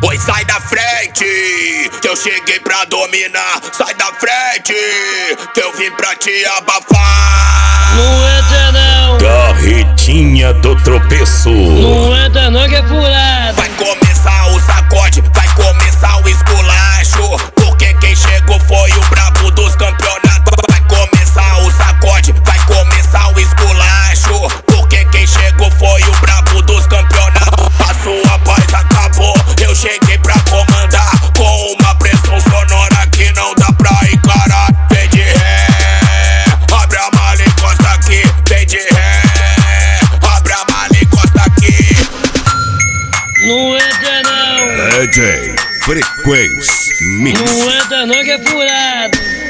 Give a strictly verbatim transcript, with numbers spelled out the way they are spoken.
Oi, sai da frente, que eu cheguei pra dominar. Sai da frente, que eu vim pra te abafar. Não entra não, Carretinha do tropeço. não entra não que é furado. Vai começar o sacode, vai começar o esculacho, porque quem chegou foi o brabo dos campeonatos. Vai começar o sacode, vai começar o esculacho, porque quem chegou foi o brabo dos campeonatos. A sua paz acabou, eu cheguei pra comandar, com uma pressão sonora que não dá pra encarar. Vem de ré, abre a mala e encosta aqui. Vem de ré, abre a mala e encosta aqui. Não entra não, D J Frequência Mix. não entra não que é furado.